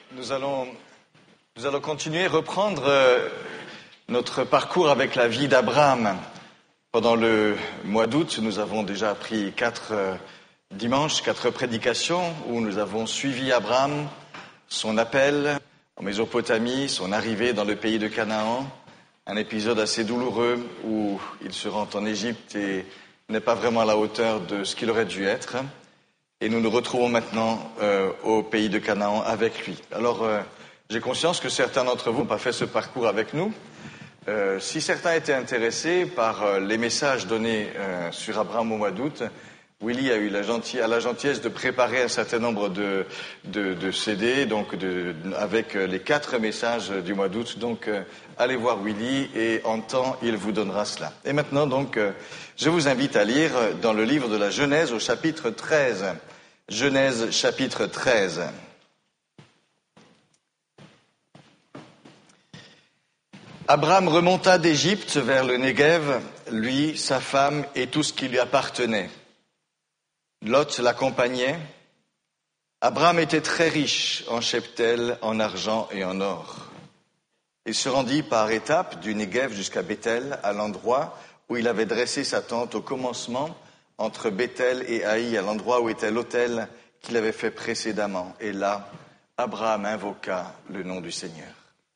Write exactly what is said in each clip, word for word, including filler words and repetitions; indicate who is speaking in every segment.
Speaker 1: Nous allons, nous allons continuer, reprendre euh, notre parcours avec la vie d'Abraham. Pendant le mois d'août, nous avons déjà pris quatre euh, dimanches, quatre prédications où nous avons suivi Abraham, son appel en Mésopotamie, son arrivée dans le pays de Canaan, un épisode assez douloureux où il se rend en Égypte et n'est pas vraiment à la hauteur de ce qu'il aurait dû être. Et nous nous retrouvons maintenant euh, au pays de Canaan avec lui. Alors, euh, j'ai conscience que certains d'entre vous n'ont pas fait ce parcours avec nous. Euh, si certains étaient intéressés par euh, les messages donnés euh, sur Abraham au mois d'août, Willy a eu la, gentille, a la gentillesse de préparer un certain nombre de, de, de C D, donc de, avec euh, les quatre messages du mois d'août. Donc, euh, allez voir Willy et en temps, il vous donnera cela. Et maintenant, donc, euh, je vous invite à lire dans le livre de la Genèse au chapitre treize. Genèse chapitre treize. Abraham remonta d'Égypte vers le Néguev, lui, sa femme et tout ce qui lui appartenait. Lot l'accompagnait. Abraham était très riche en cheptel, en argent et en or. Il se rendit par étapes du Néguev jusqu'à Béthel, à l'endroit où il avait dressé sa tente au commencement, entre Béthel et Haï, à l'endroit où était l'autel qu'il avait fait précédemment. Et là, Abraham invoqua le nom du Seigneur.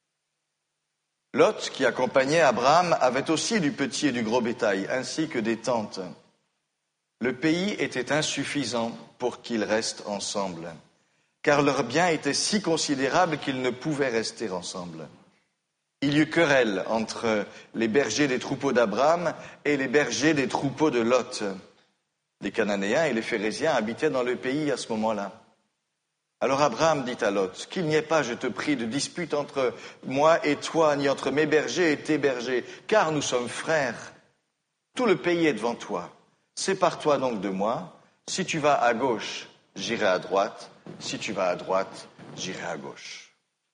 Speaker 1: Lot, qui accompagnait Abraham, avait aussi du petit et du gros bétail, ainsi que des tentes. Le pays était insuffisant pour qu'ils restent ensemble, car leurs biens étaient si considérables qu'ils ne pouvaient rester ensemble. Il y eut querelle entre les bergers des troupeaux d'Abraham et les bergers des troupeaux de Lot. Les Cananéens et les Phéréziens habitaient dans le pays à ce moment-là. Alors Abraham dit à Lot, qu'il n'y ait pas, je te prie, de dispute entre moi et toi, ni entre mes bergers et tes bergers, car nous sommes frères. Tout le pays est devant toi. Sépare-toi donc de moi. Si tu vas à gauche, j'irai à droite. Si tu vas à droite, j'irai à gauche.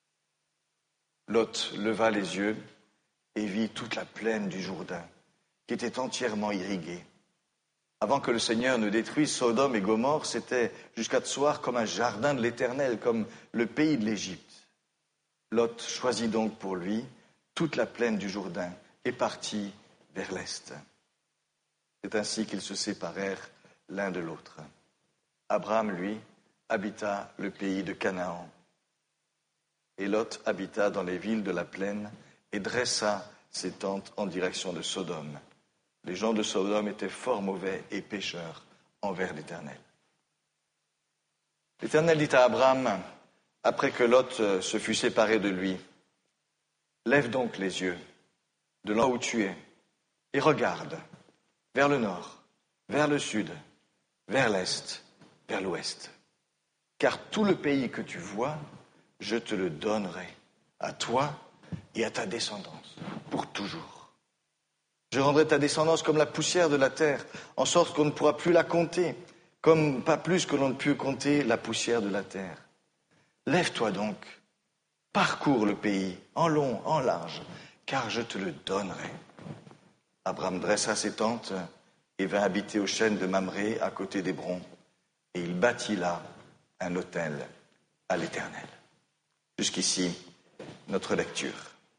Speaker 1: Lot leva les yeux et vit toute la plaine du Jourdain, qui était entièrement irriguée. Avant que le Seigneur ne détruise Sodome et Gomorrhe, c'était jusqu'à Tsoar comme un jardin de l'Éternel, comme le pays de l'Égypte. Lot choisit donc pour lui toute la plaine du Jourdain et partit vers l'est. C'est ainsi qu'ils se séparèrent l'un de l'autre. Abraham, lui, habita le pays de Canaan. Et Lot habita dans les villes de la plaine et dressa ses tentes en direction de Sodome. Les gens de Sodome étaient fort mauvais et pécheurs envers l'Éternel. L'Éternel dit à Abraham, après que Lot se fut séparé de lui, « Lève donc les yeux de là où tu es et regarde vers le nord, vers le sud, vers l'est, vers l'ouest. Car tout le pays que tu vois, je te le donnerai à toi et à ta descendance pour toujours. Je rendrai ta descendance comme la poussière de la terre, en sorte qu'on ne pourra plus la compter, comme pas plus que l'on ne peut compter la poussière de la terre. Lève-toi donc, parcours le pays, en long, en large, car je te le donnerai. » Abraham dressa ses tentes et vint habiter au chêne de Mamré, à côté d'Hébron, et il bâtit là un autel à l'Éternel. Jusqu'ici, notre lecture.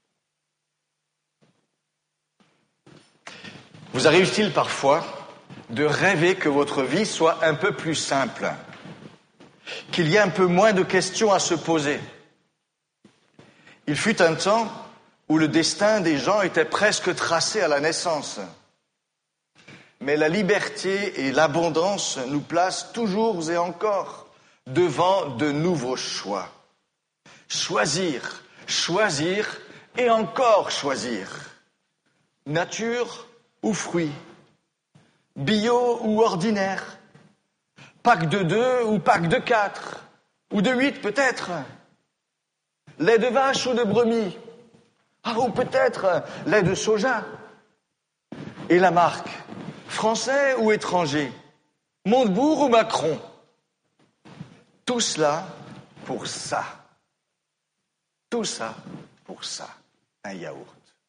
Speaker 1: Vous arrive-t-il parfois de rêver que votre vie soit un peu plus simple, qu'il y ait un peu moins de questions à se poser? Il fut un temps où le destin des gens était presque tracé à la naissance. Mais la liberté et l'abondance nous placent toujours et encore devant de nouveaux choix. Choisir, choisir et encore choisir. Nature ou fruits, bio ou ordinaire, pack de deux ou pack de quatre, ou de huit peut-être, lait de vache ou de brebis, ah, ou peut-être lait de soja. Et la marque, français ou étranger, Montebourg ou Macron. Tout cela pour ça. Tout ça pour ça, un yaourt.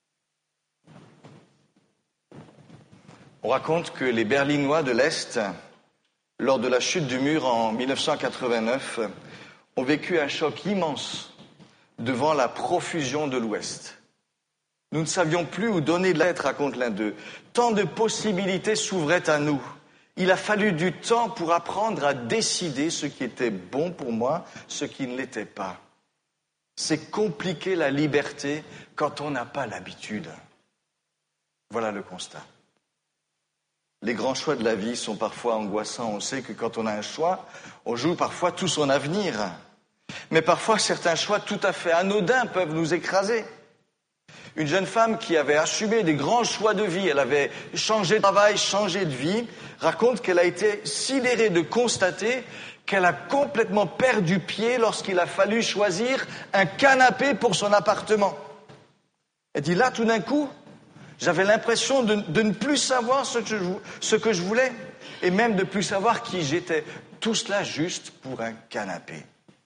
Speaker 1: On raconte que les Berlinois de l'Est, lors de la chute du mur en mille neuf cent quatre-vingt-neuf, ont vécu un choc immense devant la profusion de l'Ouest. Nous ne savions plus où donner de l'aide, raconte l'un d'eux. Tant de possibilités s'ouvraient à nous. Il a fallu du temps pour apprendre à décider ce qui était bon pour moi, ce qui ne l'était pas. C'est compliqué la liberté quand on n'a pas l'habitude. Voilà le constat. Les grands choix de la vie sont parfois angoissants. On sait que quand on a un choix, on joue parfois tout son avenir. Mais parfois, certains choix tout à fait anodins peuvent nous écraser. Une jeune femme qui avait assumé des grands choix de vie, elle avait changé de travail, changé de vie, raconte qu'elle a été sidérée de constater qu'elle a complètement perdu pied lorsqu'il a fallu choisir un canapé pour son appartement. Elle dit là, tout d'un coup, j'avais l'impression de, de ne plus savoir ce que, je, ce que je voulais et même de ne plus savoir qui j'étais. Tout cela juste pour un canapé.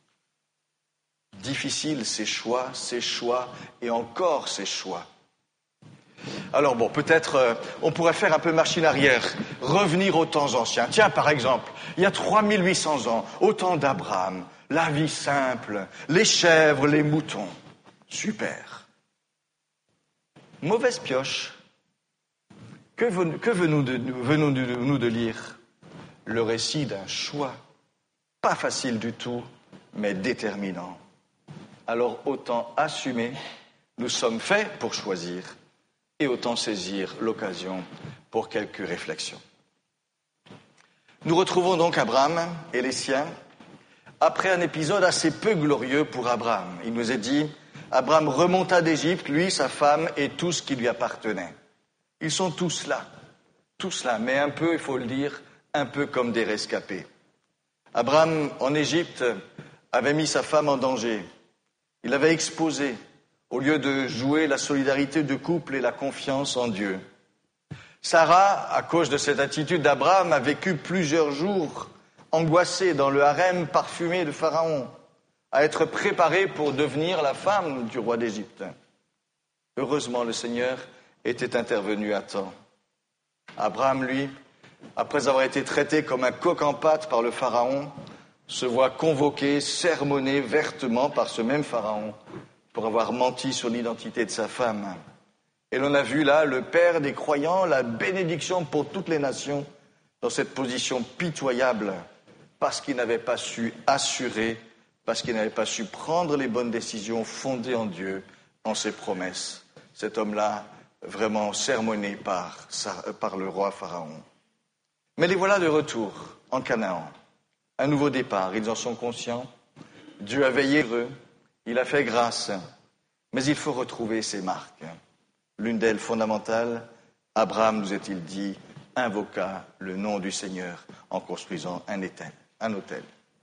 Speaker 1: Difficile ces choix, ces choix et encore ces choix. Alors bon, peut-être euh, on pourrait faire un peu machine arrière, revenir aux temps anciens. Tiens, par exemple, il y a trois mille huit cents ans, au temps d'Abraham, la vie simple, les chèvres, les moutons. Super. Mauvaise pioche. Que, ven- que venons-nous de, venons de, nous de lire? Le récit d'un choix. Pas facile du tout, mais déterminant. Alors autant assumer, nous sommes faits pour choisir, et autant saisir l'occasion pour quelques réflexions. Nous retrouvons donc Abraham et les siens après un épisode assez peu glorieux pour Abraham. Il nous est dit, Abraham remonta d'Égypte, lui, sa femme et tout ce qui lui appartenait. Ils sont tous là, tous là, mais un peu, il faut le dire, un peu comme des rescapés. Abraham, en Égypte, avait mis sa femme en danger. Il avait exposé, au lieu de jouer la solidarité de couple et la confiance en Dieu. Sarah, à cause de cette attitude d'Abraham, a vécu plusieurs jours angoissée dans le harem parfumé de Pharaon, à être préparée pour devenir la femme du roi d'Égypte. Heureusement, le Seigneur était intervenu à temps. Abraham, lui, après avoir été traité comme un coq en pâte par le Pharaon, se voit convoqué, sermonné vertement par ce même Pharaon pour avoir menti sur l'identité de sa femme. Et l'on a vu là le Père des croyants, la bénédiction pour toutes les nations, dans cette position pitoyable, parce qu'il n'avait pas su assurer, parce qu'il n'avait pas su prendre les bonnes décisions fondées en Dieu, en ses promesses. Cet homme-là, vraiment sermonné par, par le roi Pharaon. Mais les voilà de retour en Canaan. Un nouveau départ, ils en sont conscients. Dieu a veillé sur eux, il a fait grâce. Mais il faut retrouver ces marques. L'une d'elles fondamentale, Abraham, nous est-il dit, invoqua le nom du Seigneur en construisant un autel. Un autel.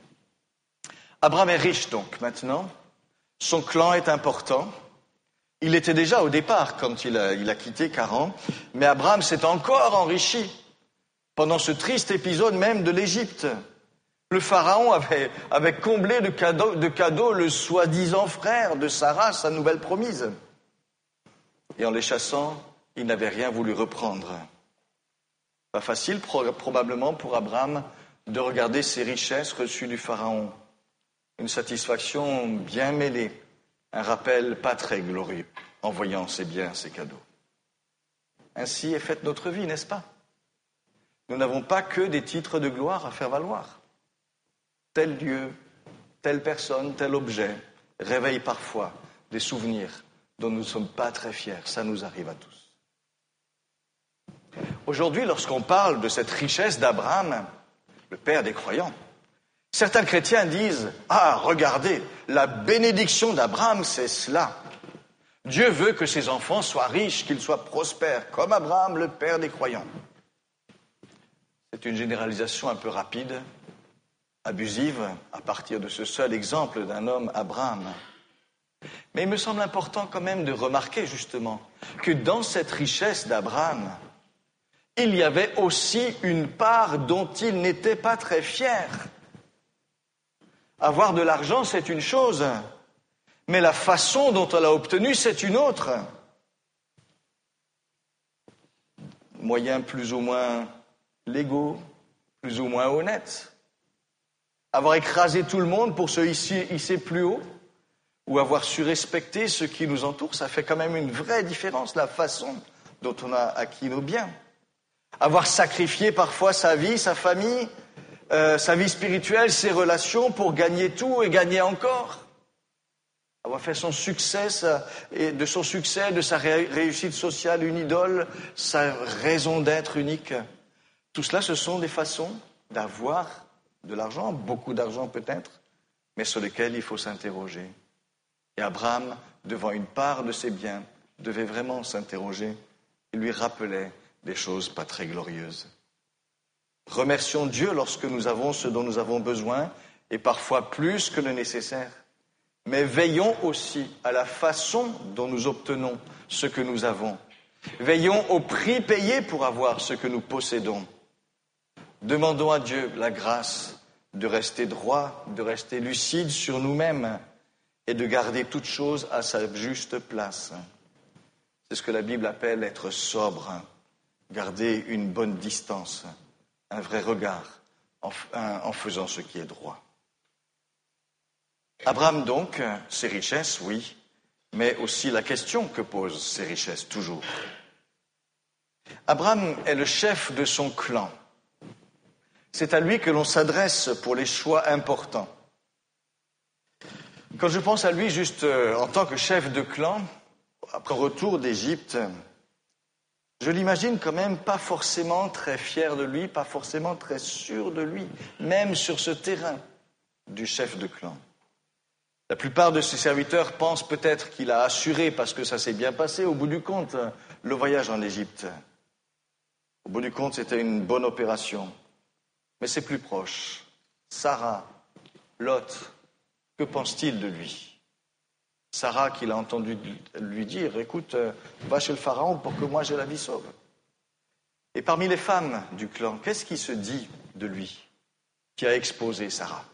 Speaker 1: Abraham est riche donc maintenant. Son clan est important. Il était déjà au départ quand il a, il a quitté Charan. Mais Abraham s'est encore enrichi pendant ce triste épisode même de l'Égypte. Le Pharaon avait, avait comblé de cadeaux, de cadeaux le soi-disant frère de Sarah, sa nouvelle promise. Et en les chassant, il n'avait rien voulu reprendre. Pas facile pro- probablement pour Abraham de regarder ses richesses reçues du Pharaon. Une satisfaction bien mêlée, un rappel pas très glorieux en voyant ses biens, ses cadeaux. Ainsi est faite notre vie, n'est-ce pas? Nous n'avons pas que des titres de gloire à faire valoir. Tel lieu, telle personne, tel objet réveille parfois des souvenirs dont nous ne sommes pas très fiers. Ça nous arrive à tous. Aujourd'hui, lorsqu'on parle de cette richesse d'Abraham, le père des croyants, certains chrétiens disent « Ah, regardez, la bénédiction d'Abraham, c'est cela. Dieu veut que ses enfants soient riches, qu'ils soient prospères, comme Abraham, le père des croyants. » C'est une généralisation un peu rapide, abusive, à partir de ce seul exemple d'un homme, Abraham. Mais il me semble important quand même de remarquer justement que dans cette richesse d'Abraham, il y avait aussi une part dont il n'était pas très fier. Avoir de l'argent, c'est une chose, mais la façon dont on l'a obtenu, c'est une autre. Moyens plus ou moins légaux, plus ou moins honnêtes. Avoir écrasé tout le monde pour se hisser, hisser plus haut? Ou avoir su respecter ceux qui nous entourent? Ça fait quand même une vraie différence, la façon dont on a acquis nos biens. Avoir sacrifié parfois sa vie, sa famille, euh, sa vie spirituelle, ses relations pour gagner tout et gagner encore. Avoir fait son succès, sa, et de son succès, de sa ré- réussite sociale une idole, sa raison d'être unique. Tout cela, ce sont des façons d'avoir de l'argent, beaucoup d'argent peut-être, mais sur lesquelles il faut s'interroger. Et Abraham, devant une part de ses biens, devait vraiment s'interroger. Il lui rappelait des choses pas très glorieuses. Remercions Dieu lorsque nous avons ce dont nous avons besoin, et parfois plus que le nécessaire. Mais veillons aussi à la façon dont nous obtenons ce que nous avons. Veillons au prix payé pour avoir ce que nous possédons. Demandons à Dieu la grâce de rester droit, de rester lucide sur nous-mêmes et de garder toute chose à sa juste place. C'est ce que la Bible appelle être sobre, garder une bonne distance, un vrai regard en, en faisant ce qui est droit. Abraham donc, ses richesses, oui, mais aussi la question que posent ces richesses, toujours. Abraham est le chef de son clan. C'est à lui que l'on s'adresse pour les choix importants. Quand je pense à lui juste en tant que chef de clan, après retour d'Égypte, je l'imagine quand même pas forcément très fier de lui, pas forcément très sûr de lui, même sur ce terrain du chef de clan. La plupart de ses serviteurs pensent peut-être qu'il a assuré, parce que ça s'est bien passé, au bout du compte, le voyage en Égypte. Au bout du compte, c'était une bonne opération. Mais c'est plus proche. Sarah, Lot, que pense-t-il de lui? Sarah, qu'il a entendu lui dire, écoute, va chez le pharaon pour que moi j'ai la vie sauve. Et parmi les femmes du clan, qu'est-ce qui se dit de lui, qui a exposé Sarah?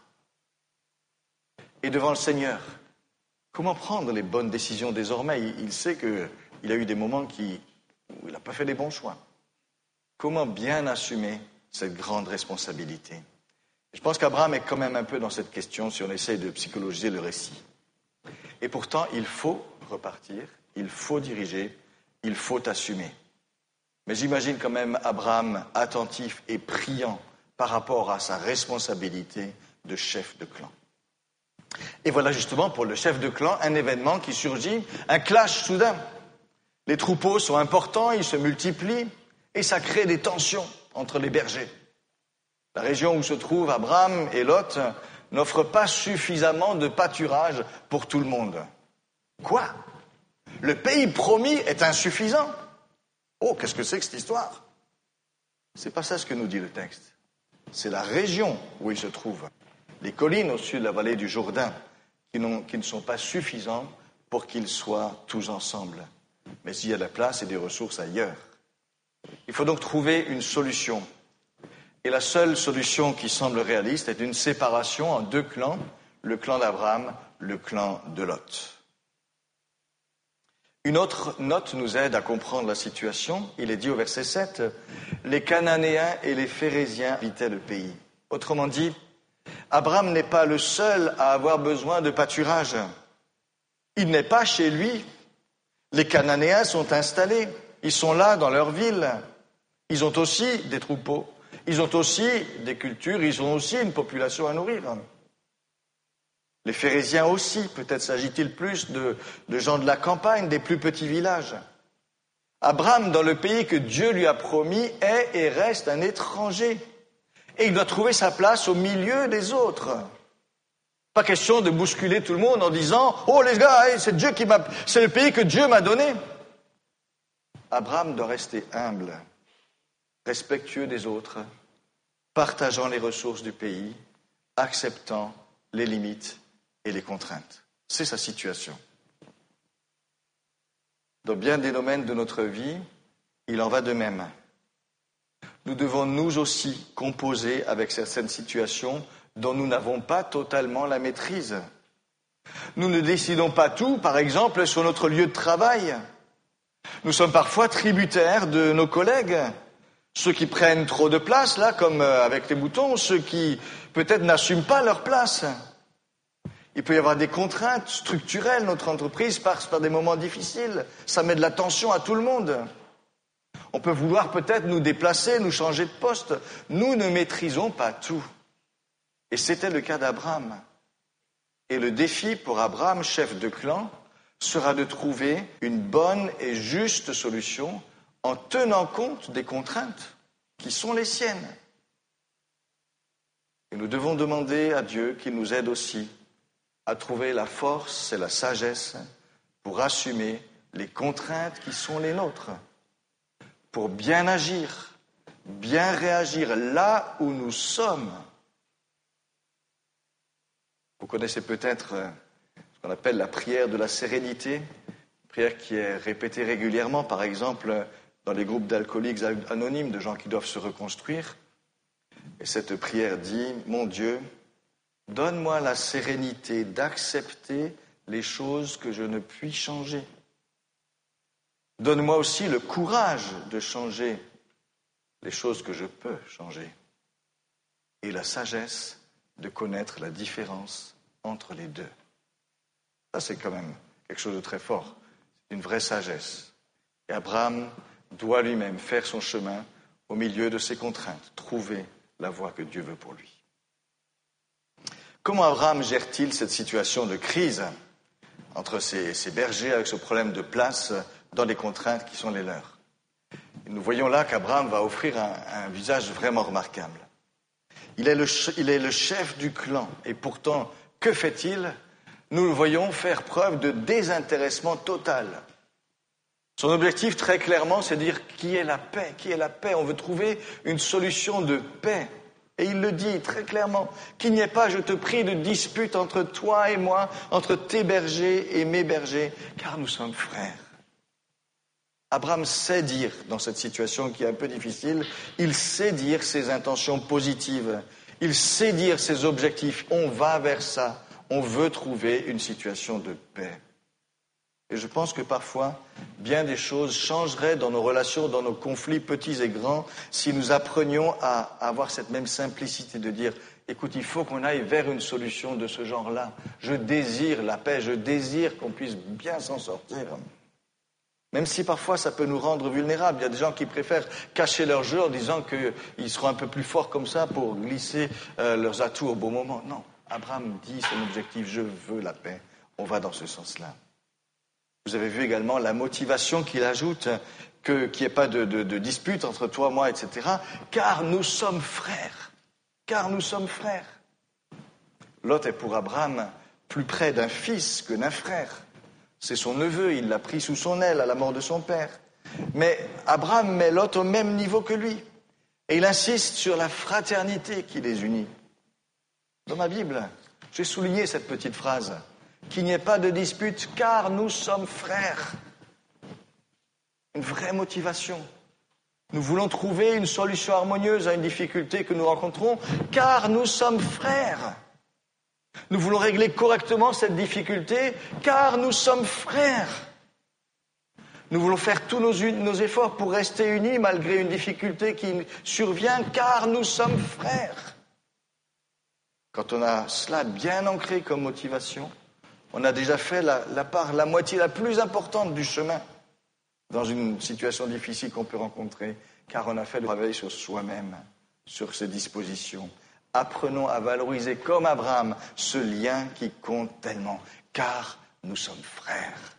Speaker 1: Et devant le Seigneur, comment prendre les bonnes décisions désormais? Il sait qu'il a eu des moments qui, où il n'a pas fait les bons choix. Comment bien assumer cette grande responsabilité? Je pense qu'Abraham est quand même un peu dans cette question si on essaye de psychologiser le récit. Et pourtant, il faut repartir, il faut diriger, il faut assumer. Mais j'imagine quand même Abraham attentif et priant par rapport à sa responsabilité de chef de clan. Et voilà justement pour le chef de clan un événement qui surgit, un clash soudain. Les troupeaux sont importants, ils se multiplient et ça crée des tensions entre les bergers. La région où se trouvent Abraham et Lot n'offre pas suffisamment de pâturage pour tout le monde. Quoi? Le pays promis est insuffisant? Oh, qu'est-ce que c'est que cette histoire? C'est pas ça ce que nous dit le texte. C'est la région où il se trouve. Les collines au sud de la vallée du Jourdain qui, qui ne sont pas suffisantes pour qu'ils soient tous ensemble. Mais il y a de la place et des ressources ailleurs. Il faut donc trouver une solution. Et la seule solution qui semble réaliste est une séparation en deux clans, le clan d'Abraham, le clan de Lot. Une autre note nous aide à comprendre la situation. Il est dit au verset sept, « Les Cananéens et les Phéréziens habitaient le pays ». Autrement dit, Abraham n'est pas le seul à avoir besoin de pâturage. Il n'est pas chez lui. Les Cananéens sont installés. Ils sont là dans leur ville. Ils ont aussi des troupeaux. Ils ont aussi des cultures. Ils ont aussi une population à nourrir. Les Phéréziens aussi. Peut-être s'agit-il plus de, de gens de la campagne, des plus petits villages. Abraham, dans le pays que Dieu lui a promis, est et reste un étranger. Et il doit trouver sa place au milieu des autres. Pas question de bousculer tout le monde en disant « Oh les gars, c'est Dieu qui m'a, c'est le pays que Dieu m'a donné ». Abraham doit rester humble, respectueux des autres, partageant les ressources du pays, acceptant les limites et les contraintes. C'est sa situation. Dans bien des domaines de notre vie, il en va de même. Nous devons nous aussi composer avec certaines situations dont nous n'avons pas totalement la maîtrise. Nous ne décidons pas tout, par exemple, sur notre lieu de travail. Nous sommes parfois tributaires de nos collègues, Ceux qui prennent trop de place, là, comme avec les moutons, ceux qui peut-être n'assument pas leur place. Il peut y avoir des contraintes structurelles. Notre entreprise passe par des moments difficiles. Ça met de la tension à tout le monde. On peut vouloir peut-être nous déplacer, nous changer de poste. Nous ne maîtrisons pas tout. Et c'était le cas d'Abraham. Et le défi pour Abraham, chef de clan, sera de trouver une bonne et juste solution en tenant compte des contraintes qui sont les siennes. Et nous devons demander à Dieu qu'il nous aide aussi à trouver la force et la sagesse pour assumer les contraintes qui sont les nôtres, pour bien agir, bien réagir là où nous sommes. Vous connaissez peut-être ce qu'on appelle la prière de la sérénité, une prière qui est répétée régulièrement, par exemple, dans les groupes d'alcooliques anonymes, de gens qui doivent se reconstruire. Et cette prière dit, « Mon Dieu, donne-moi la sérénité d'accepter les choses que je ne puis changer. Donne-moi aussi le courage de changer les choses que je peux changer. Et la sagesse de connaître la différence entre les deux. » Ça, c'est quand même quelque chose de très fort. C'est une vraie sagesse. Et Abraham doit lui-même faire son chemin au milieu de ses contraintes, trouver la voie que Dieu veut pour lui. Comment Abraham gère-t-il cette situation de crise entre ses, ses bergers avec ce problème de place dans les contraintes qui sont les leurs? Et nous voyons là qu'Abraham va offrir un, un visage vraiment remarquable. Il est, le, il est le chef du clan et pourtant, que fait-il? Nous le voyons faire preuve de désintéressement total. Son objectif, très clairement, c'est de dire qui est la paix, qui est la paix. On veut trouver une solution de paix. Et il le dit très clairement, qu'il n'y ait pas, je te prie, de dispute entre toi et moi, entre tes bergers et mes bergers, car nous sommes frères. Abraham sait dire, dans cette situation qui est un peu difficile, il sait dire ses intentions positives, il sait dire ses objectifs. On va vers ça, on veut trouver une situation de paix. Et je pense que parfois, bien des choses changeraient dans nos relations, dans nos conflits petits et grands, si nous apprenions à avoir cette même simplicité de dire « Écoute, il faut qu'on aille vers une solution de ce genre-là. Je désire la paix, je désire qu'on puisse bien s'en sortir. » Même si parfois ça peut nous rendre vulnérables. Il y a des gens qui préfèrent cacher leur jeu en disant qu'ils seront un peu plus forts comme ça pour glisser euh, leurs atouts au bon moment. Non, Abraham dit son objectif, je veux la paix. On va dans ce sens-là. Vous avez vu également la motivation qu'il ajoute, que, qu'il n'y ait pas de, de, de dispute entre toi, moi, et cetera. Car nous sommes frères. Car nous sommes frères. Lot est pour Abraham plus près d'un fils que d'un frère. C'est son neveu, il l'a pris sous son aile à la mort de son père. Mais Abraham met Lot au même niveau que lui. Et il insiste sur la fraternité qui les unit. Dans ma Bible, j'ai souligné cette petite phrase. Qu'il n'y ait pas de dispute, car nous sommes frères. Une vraie motivation. Nous voulons trouver une solution harmonieuse à une difficulté que nous rencontrons, car nous sommes frères. Nous voulons régler correctement cette difficulté, car nous sommes frères. Nous voulons faire tous nos, nos efforts pour rester unis malgré une difficulté qui survient, car nous sommes frères. Quand on a cela bien ancré comme motivation, on a déjà fait la, la part, la moitié la plus importante du chemin dans une situation difficile qu'on peut rencontrer, car on a fait le travail sur soi-même, sur ses dispositions. Apprenons à valoriser comme Abraham ce lien qui compte tellement, car nous sommes frères.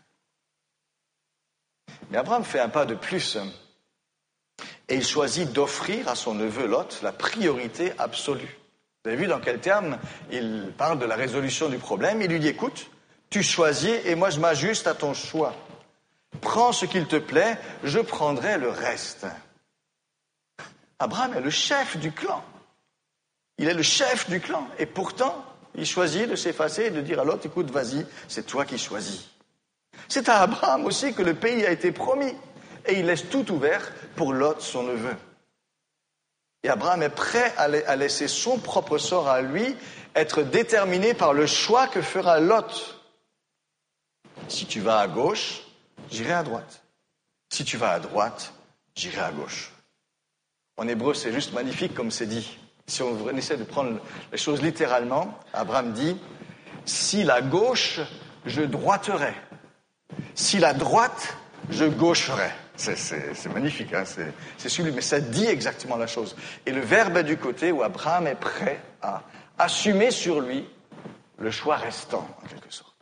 Speaker 1: Mais Abraham fait un pas de plus et il choisit d'offrir à son neveu Lot la priorité absolue. Vous avez vu dans quels termes il parle de la résolution du problème. Il lui dit, écoute, tu choisis et moi je m'ajuste à ton choix. Prends ce qu'il te plaît, je prendrai le reste. Abraham est le chef du clan. Il est le chef du clan. Et pourtant, il choisit de s'effacer et de dire à l'autre, écoute, vas-y, c'est toi qui choisis. C'est à Abraham aussi que le pays a été promis. Et il laisse tout ouvert pour Lot, son neveu. Et Abraham est prêt à laisser son propre sort à lui être déterminé par le choix que fera Lot. Si tu vas à gauche, j'irai à droite. Si tu vas à droite, j'irai à gauche. En hébreu, c'est juste magnifique comme c'est dit. Si on essaie de prendre les choses littéralement, Abraham dit « Si la gauche, je droiterai. Si la droite, je gaucherai. » C'est, c'est, c'est magnifique, hein, c'est, c'est sublime, mais ça dit exactement la chose. Et le verbe est du côté où Abraham est prêt à assumer sur lui le choix restant, en quelque sorte.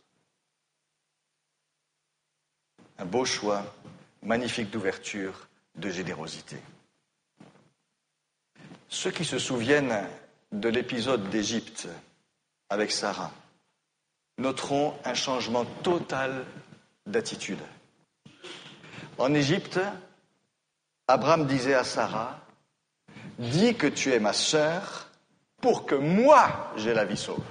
Speaker 1: Un beau choix, magnifique d'ouverture, de générosité. Ceux qui se souviennent de l'épisode d'Égypte avec Sarah noteront un changement total d'attitude. En Égypte, Abraham disait à Sarah, « Dis que tu es ma sœur pour que moi j'aie la vie sauve.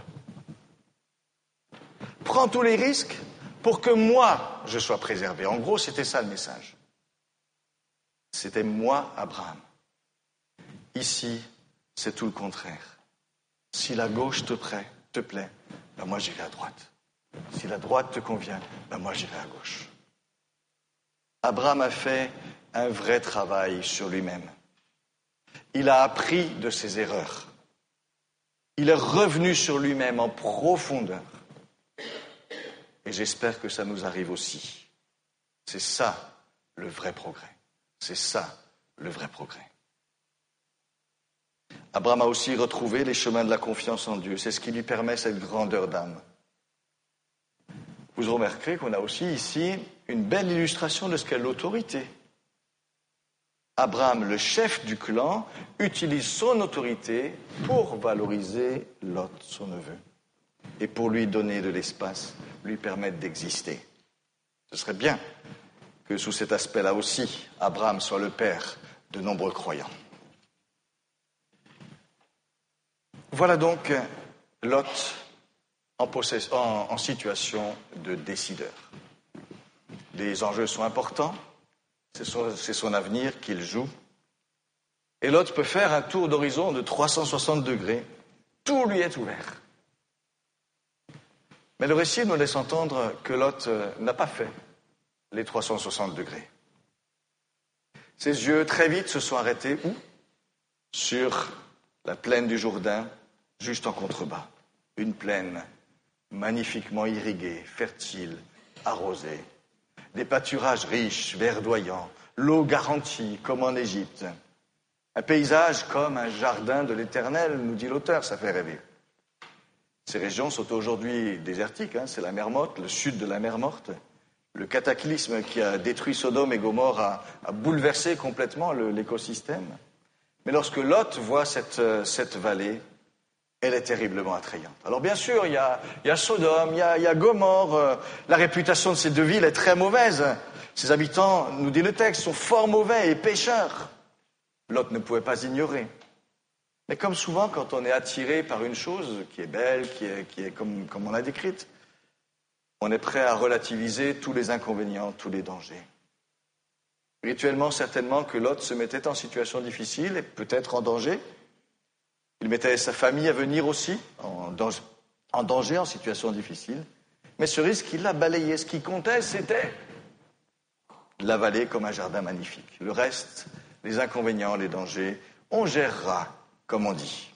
Speaker 1: Prends tous les risques pour que moi je sois préservé. » En gros, c'était ça le message. C'était moi, Abraham. Ici, c'est tout le contraire. Si la gauche te plaît, te plaît, ben moi j'irai à droite. Si la droite te convient, ben moi j'irai à gauche. Abraham a fait un vrai travail sur lui-même. Il a appris de ses erreurs. Il est revenu sur lui-même en profondeur. Et j'espère que ça nous arrive aussi. C'est ça le vrai progrès. C'est ça le vrai progrès. Abraham a aussi retrouvé les chemins de la confiance en Dieu. C'est ce qui lui permet cette grandeur d'âme. Vous remarquerez qu'on a aussi ici une belle illustration de ce qu'est l'autorité. Abraham, le chef du clan, utilise son autorité pour valoriser Lot, son neveu, et pour lui donner de l'espace, lui permettre d'exister. Ce serait bien que sous cet aspect-là aussi, Abraham soit le père de nombreux croyants. Voilà donc Lot en, possess- en, en situation de décideur. Les enjeux sont importants, c'est son, c'est son avenir qu'il joue. Et Lot peut faire un tour d'horizon de trois cent soixante degrés. Tout lui est ouvert. Mais le récit nous laisse entendre que Lot n'a pas fait les trois cent soixante degrés. Ses yeux, très vite, se sont arrêtés où ? Sur la plaine du Jourdain, juste en contrebas. Une plaine magnifiquement irriguée, fertile, arrosée. Des pâturages riches, verdoyants, l'eau garantie, comme en Égypte. Un paysage comme un jardin de l'Éternel, nous dit l'auteur, ça fait rêver. Ces régions sont aujourd'hui désertiques, hein, c'est la mer Morte, le sud de la mer Morte. Le cataclysme qui a détruit Sodome et Gomorrhe a, a bouleversé complètement le, l'écosystème. Mais lorsque Lot voit cette, cette vallée, elle est terriblement attrayante. Alors bien sûr, il y a, il y a Sodome, il y a, il y a Gomorrhe. Euh, la réputation de ces deux villes est très mauvaise. Ses habitants, nous dit le texte, sont fort mauvais et pécheurs. Lot ne pouvait pas ignorer. Mais comme souvent, quand on est attiré par une chose qui est belle, qui est, qui est comme, comme on l'a décrite, on est prêt à relativiser tous les inconvénients, tous les dangers. Rituellement, certainement que Lot se mettait en situation difficile et peut-être en danger. Il mettait sa famille à venir aussi, en danger, en danger, en situation difficile. Mais ce risque, il l'a balayé. Ce qui comptait, c'était la vallée comme un jardin magnifique. Le reste, les inconvénients, les dangers, on gérera, comme on dit.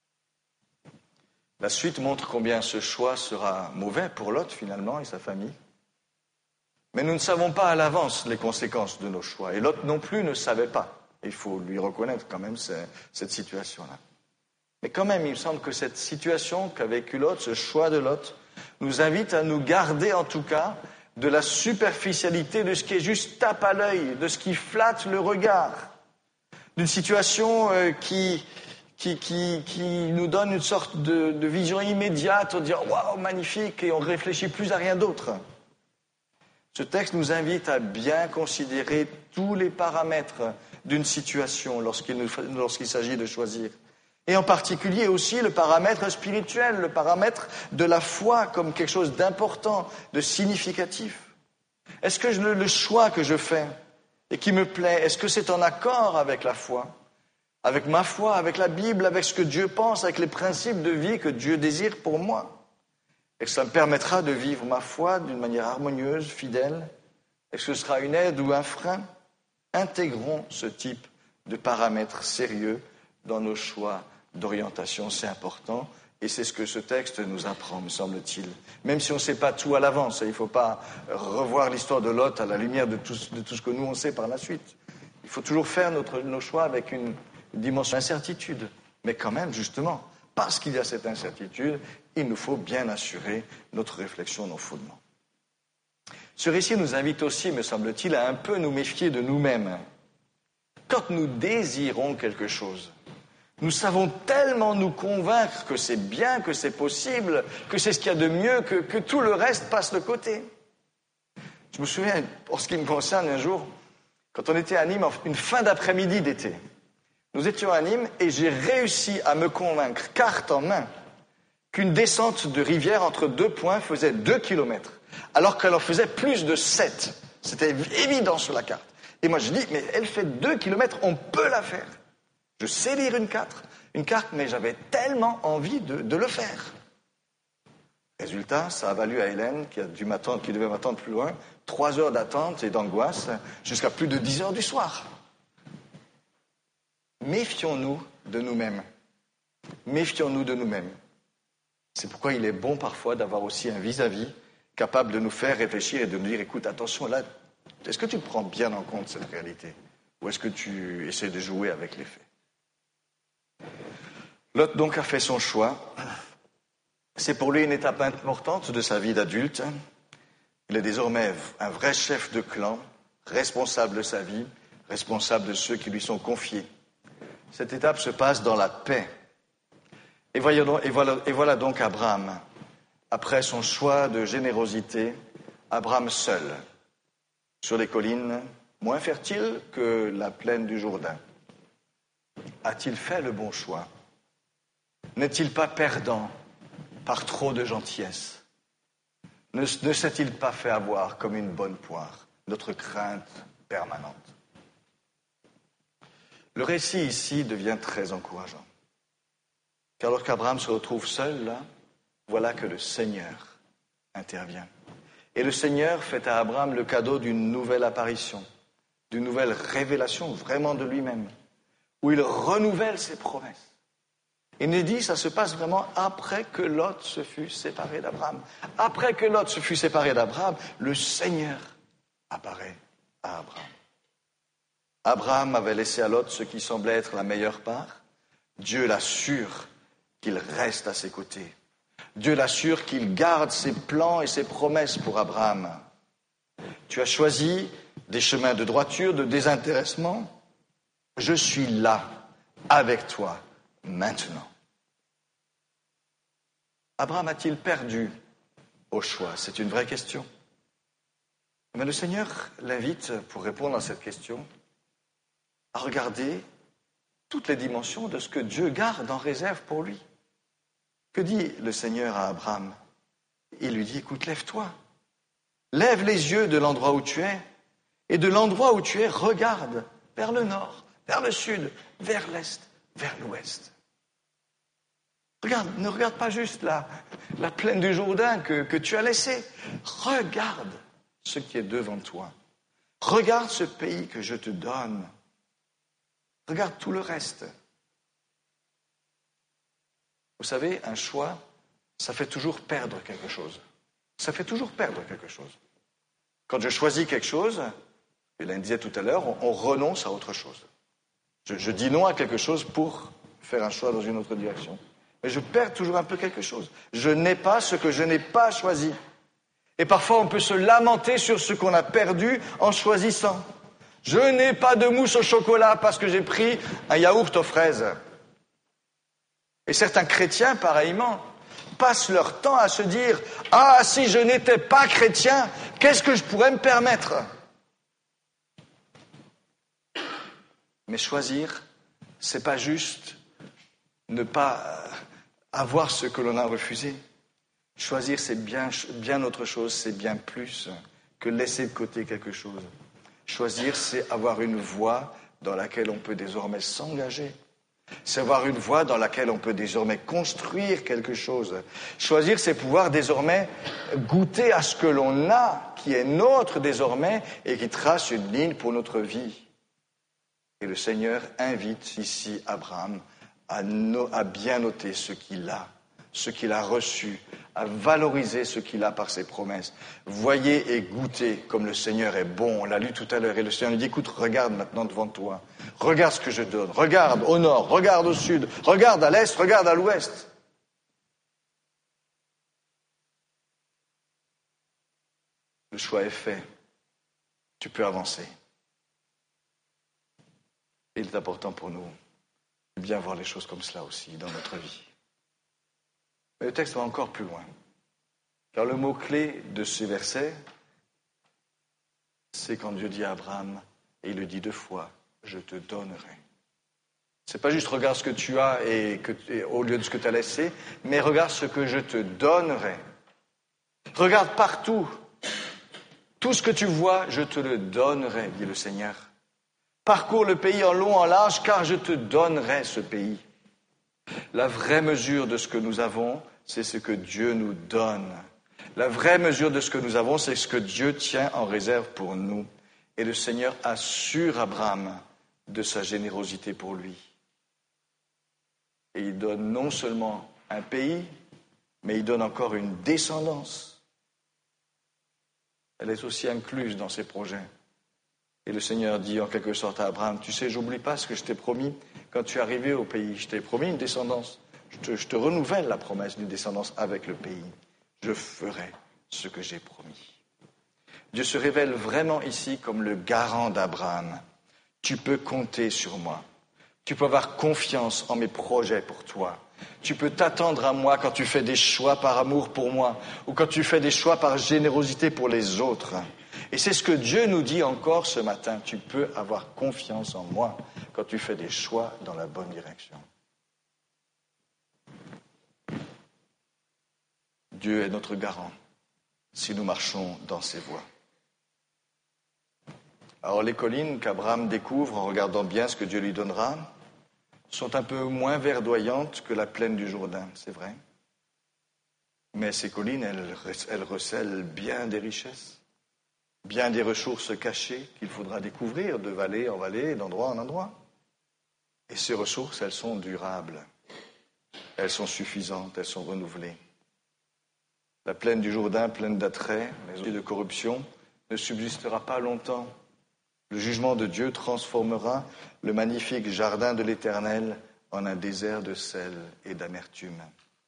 Speaker 1: La suite montre combien ce choix sera mauvais pour Lot, finalement, et sa famille. Mais nous ne savons pas à l'avance les conséquences de nos choix. Et Lot non plus ne savait pas. Il faut lui reconnaître quand même cette situation-là. Mais quand même, il me semble que cette situation qu'a vécu Lot, ce choix de Lot, nous invite à nous garder en tout cas de la superficialité, de ce qui est juste tape à l'œil, de ce qui flatte le regard, d'une situation euh, qui, qui, qui, qui nous donne une sorte de, de vision immédiate, on dit « waouh, magnifique » et on ne réfléchit plus à rien d'autre. Ce texte nous invite à bien considérer tous les paramètres d'une situation lorsqu'il, nous, lorsqu'il s'agit de choisir. Et en particulier aussi le paramètre spirituel, le paramètre de la foi comme quelque chose d'important, de significatif. Est-ce que je, le choix que je fais et qui me plaît, est-ce que c'est en accord avec la foi, avec ma foi, avec la Bible, avec ce que Dieu pense, avec les principes de vie que Dieu désire pour moi ? Est-ce que ça me permettra de vivre ma foi d'une manière harmonieuse, fidèle ? Est-ce que ce sera une aide ou un frein ? Intégrons ce type de paramètres sérieux dans nos choix d'orientation. C'est important et c'est ce que ce texte nous apprend, me semble-t-il. Même si on ne sait pas tout à l'avance, il ne faut pas revoir l'histoire de Lot à la lumière de tout, de tout ce que nous on sait par la suite. Il faut toujours faire notre, nos choix avec une, une dimension d'incertitude. Mais quand même, justement, parce qu'il y a cette incertitude, il nous faut bien assurer notre réflexion, nos fondements. Ce récit nous invite aussi, me semble-t-il, à un peu nous méfier de nous-mêmes. Quand nous désirons quelque chose, nous savons tellement nous convaincre que c'est bien, que c'est possible, que c'est ce qu'il y a de mieux, que, que tout le reste passe de côté. Je me souviens, pour ce qui me concerne, un jour, quand on était à Nîmes, une fin d'après-midi d'été, nous étions à Nîmes et j'ai réussi à me convaincre, carte en main, qu'une descente de rivière entre deux points faisait deux kilomètres, alors qu'elle en faisait plus de sept. C'était évident sur la carte. Et moi je dis, mais elle fait deux kilomètres, on peut la faire. Je sais lire une carte, une carte, mais j'avais tellement envie de, de le faire. Résultat, ça a valu à Hélène, qui, a dû m'attendre, qui devait m'attendre plus loin, trois heures d'attente et d'angoisse, jusqu'à plus de dix heures du soir. Méfions-nous de nous-mêmes. Méfions-nous de nous-mêmes. C'est pourquoi il est bon parfois d'avoir aussi un vis-à-vis capable de nous faire réfléchir et de nous dire, écoute, attention, là, est-ce que tu prends bien en compte cette réalité? Ou est-ce que tu essaies de jouer avec les faits? Lot donc a fait son choix. C'est pour lui une étape importante de sa vie d'adulte. Il est désormais un vrai chef de clan, responsable de sa vie, responsable de ceux qui lui sont confiés. Cette étape se passe dans la paix. Et, voyons, et, voilà, et voilà donc Abraham. Après son choix de générosité, Abraham seul, sur les collines, moins fertiles que la plaine du Jourdain. A-t-il fait le bon choix? N'est-il pas perdant par trop de gentillesse? Ne, ne s'est-il pas fait avoir comme une bonne poire, notre crainte permanente? Le récit ici devient très encourageant. Car lorsqu'Abraham se retrouve seul, là, voilà que le Seigneur intervient. Et le Seigneur fait à Abraham le cadeau d'une nouvelle apparition, d'une nouvelle révélation vraiment de lui-même, où il renouvelle ses promesses. Il nous dit, ça se passe vraiment après que Lot se fut séparé d'Abraham. Après que Lot se fut séparé d'Abraham, le Seigneur apparaît à Abraham. Abraham avait laissé à Lot ce qui semblait être la meilleure part. Dieu l'assure qu'il reste à ses côtés. Dieu l'assure qu'il garde ses plans et ses promesses pour Abraham. Tu as choisi des chemins de droiture, de désintéressement. Je suis là, avec toi, maintenant. Abraham a-t-il perdu au choix? C'est une vraie question. Mais le Seigneur l'invite, pour répondre à cette question, à regarder toutes les dimensions de ce que Dieu garde en réserve pour lui. Que dit le Seigneur à Abraham? Il lui dit, écoute, lève-toi. Lève les yeux de l'endroit où tu es. Et de l'endroit où tu es, regarde vers le nord, vers le sud, vers l'est, vers l'ouest. Regarde, ne regarde pas juste la, la plaine du Jourdain que, que tu as laissée. Regarde ce qui est devant toi. Regarde ce pays que je te donne. Regarde tout le reste. Vous savez, un choix, ça fait toujours perdre quelque chose. Ça fait toujours perdre quelque chose. Quand je choisis quelque chose, Hélène disait tout à l'heure, on, on renonce à autre chose. Je, je dis non à quelque chose pour faire un choix dans une autre direction. Mais je perds toujours un peu quelque chose. Je n'ai pas ce que je n'ai pas choisi. Et parfois, on peut se lamenter sur ce qu'on a perdu en choisissant. Je n'ai pas de mousse au chocolat parce que j'ai pris un yaourt aux fraises. Et certains chrétiens, pareillement, passent leur temps à se dire « Ah, si je n'étais pas chrétien, qu'est-ce que je pourrais me permettre ?» Mais choisir, c'est pas juste ne pas avoir ce que l'on a refusé. Choisir, c'est bien, bien autre chose, c'est bien plus que laisser de côté quelque chose. Choisir, c'est avoir une voie dans laquelle on peut désormais s'engager. C'est avoir une voie dans laquelle on peut désormais construire quelque chose. Choisir, c'est pouvoir désormais goûter à ce que l'on a, qui est nôtre désormais, et qui trace une ligne pour notre vie. Et le Seigneur invite ici Abraham à, no- à bien noter ce qu'il a, ce qu'il a reçu, à valoriser ce qu'il a par ses promesses. Voyez et goûtez comme le Seigneur est bon. On l'a lu tout à l'heure. Et le Seigneur lui dit, écoute, regarde maintenant devant toi. Regarde ce que je donne. Regarde au nord, regarde au sud, regarde à l'est, regarde à l'ouest. Le choix est fait. Tu peux avancer. Et il est important pour nous de bien voir les choses comme cela aussi dans notre vie. Mais le texte va encore plus loin. Car le mot-clé de ce verset, c'est quand Dieu dit à Abraham, et il le dit deux fois, je te donnerai. C'est pas juste regarde ce que tu as et, que, et au lieu de ce que tu as laissé, mais regarde ce que je te donnerai. Regarde partout. Tout ce que tu vois, je te le donnerai, dit le Seigneur. Parcours le pays en long, en large, car je te donnerai ce pays. La vraie mesure de ce que nous avons, c'est ce que Dieu nous donne. La vraie mesure de ce que nous avons, c'est ce que Dieu tient en réserve pour nous. Et le Seigneur assure Abraham de sa générosité pour lui. Et il donne non seulement un pays, mais il donne encore une descendance. Elle est aussi incluse dans ses projets. Et le Seigneur dit en quelque sorte à Abraham, tu sais, j'oublie pas ce que je t'ai promis quand tu es arrivé au pays. Je t'ai promis une descendance. Je te, je te renouvelle la promesse d'une descendance avec le pays. Je ferai ce que j'ai promis. Dieu se révèle vraiment ici comme le garant d'Abraham. Tu peux compter sur moi. Tu peux avoir confiance en mes projets pour toi. Tu peux t'attendre à moi quand tu fais des choix par amour pour moi ou quand tu fais des choix par générosité pour les autres. Et c'est ce que Dieu nous dit encore ce matin. Tu peux avoir confiance en moi quand tu fais des choix dans la bonne direction. Dieu est notre garant si nous marchons dans ses voies. Alors les collines qu'Abraham découvre en regardant bien ce que Dieu lui donnera sont un peu moins verdoyantes que la plaine du Jourdain, c'est vrai. Mais ces collines, elles, elles recèlent bien des richesses, bien des ressources cachées qu'il faudra découvrir de vallée en vallée, d'endroit en endroit. Et ces ressources, elles sont durables, elles sont suffisantes, elles sont renouvelées. La plaine du Jourdain, pleine d'attraits, mais aussi de corruption, ne subsistera pas longtemps. Le jugement de Dieu transformera le magnifique jardin de l'Éternel en un désert de sel et d'amertume.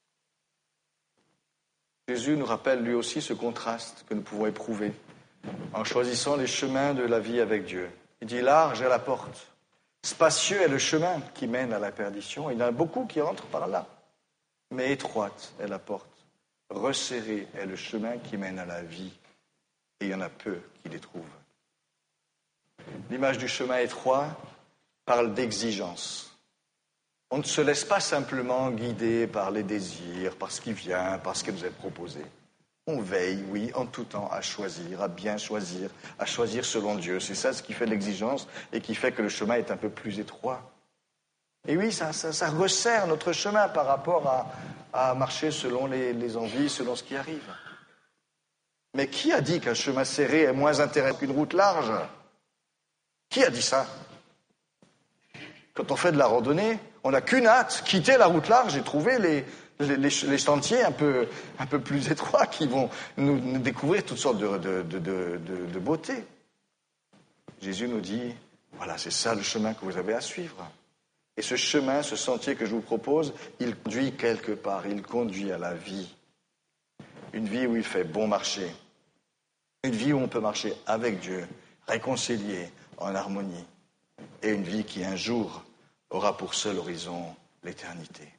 Speaker 1: Jésus nous rappelle lui aussi ce contraste que nous pouvons éprouver en choisissant les chemins de la vie avec Dieu. Il dit large est la porte, spacieux est le chemin qui mène à la perdition. Il y en a beaucoup qui entrent par là, mais étroite est la porte, resserré est le chemin qui mène à la vie, et il y en a peu qui les trouvent. L'image du chemin étroit parle d'exigence. On ne se laisse pas simplement guider par les désirs, par ce qui vient, par ce qui nous est proposé. On veille, oui, en tout temps, à choisir, à bien choisir, à choisir selon Dieu. C'est ça ce qui fait l'exigence et qui fait que le chemin est un peu plus étroit. Et oui, ça, ça, ça resserre notre chemin par rapport à, à marcher selon les, les envies, selon ce qui arrive. Mais qui a dit qu'un chemin serré est moins intéressant qu'une route large ? Qui a dit ça ? Quand on fait de la randonnée, on n'a qu'une hâte, quitter la route large et trouver les, les, les, les sentiers un peu, un peu plus étroits qui vont nous, nous découvrir toutes sortes de, de, de, de, de, de beauté. Jésus nous dit, voilà, c'est ça le chemin que vous avez à suivre. Et ce chemin, ce sentier que je vous propose, il conduit quelque part, il conduit à la vie. Une vie où il fait bon marcher. Une vie où on peut marcher avec Dieu, réconcilié, en harmonie, et une vie qui un jour aura pour seul horizon l'éternité.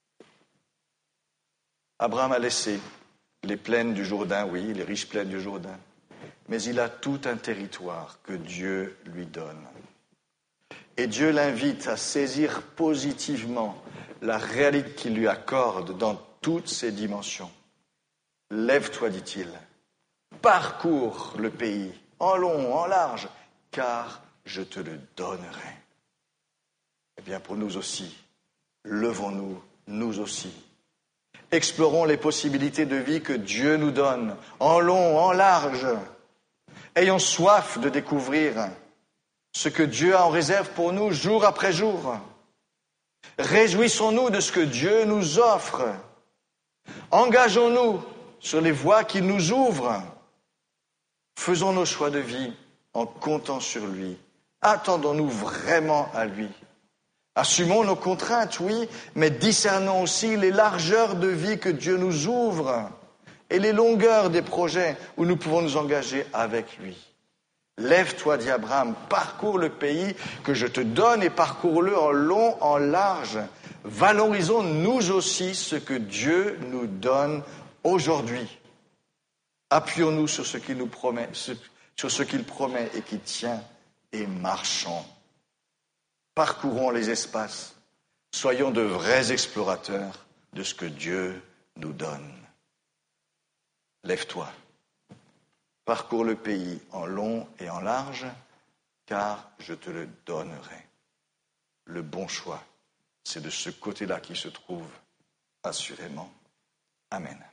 Speaker 1: Abraham a laissé les plaines du Jourdain, oui, les riches plaines du Jourdain, mais il a tout un territoire que Dieu lui donne. Et Dieu l'invite à saisir positivement la réalité qu'il lui accorde dans toutes ses dimensions. Lève-toi, dit-il, parcours le pays, en long, en large, car je te le donnerai. Eh bien, pour nous aussi, levons-nous, nous aussi. Explorons les possibilités de vie que Dieu nous donne, en long, en large. Ayons soif de découvrir ce que Dieu a en réserve pour nous jour après jour. Réjouissons-nous de ce que Dieu nous offre. Engageons-nous sur les voies qu'il nous ouvre. Faisons nos choix de vie en comptant sur lui. Attendons-nous vraiment à lui. Assumons nos contraintes, oui, mais discernons aussi les largeurs de vie que Dieu nous ouvre et les longueurs des projets où nous pouvons nous engager avec lui. Lève-toi, dit Abraham, parcours le pays que je te donne et parcours-le en long, en large. Valorisons nous aussi ce que Dieu nous donne aujourd'hui. Appuyons-nous sur ce qu'il nous promet, sur ce qu'il promet et qui tient, et marchons. Parcourons les espaces. Soyons de vrais explorateurs de ce que Dieu nous donne. Lève-toi. Parcours le pays en long et en large, car je te le donnerai. Le bon choix, c'est de ce côté-là qui se trouve assurément. Amen.